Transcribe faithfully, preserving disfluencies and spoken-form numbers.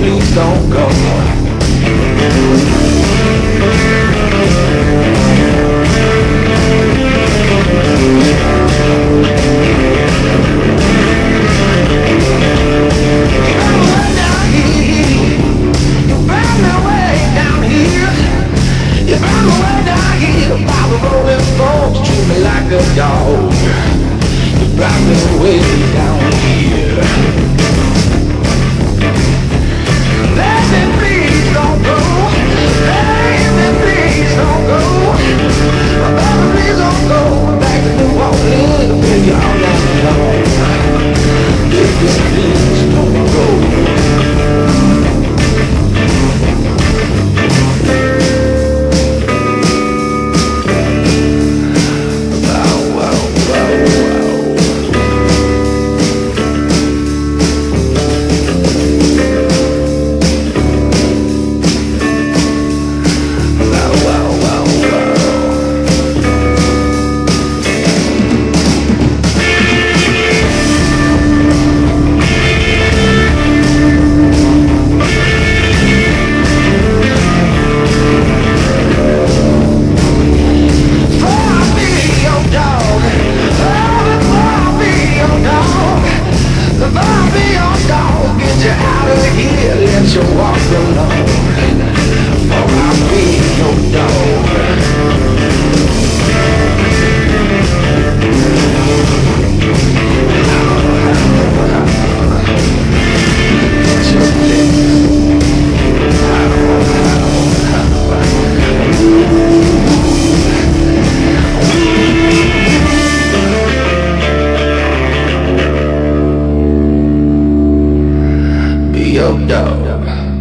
please don't go. Like a dog, you brought me way down here. Let me please don't go. Let me please don't go. Baby, please don't go back to the wall. Baby, all night long. Baby, please don't go. You walk alone, or I'll be your dog. Be your dog.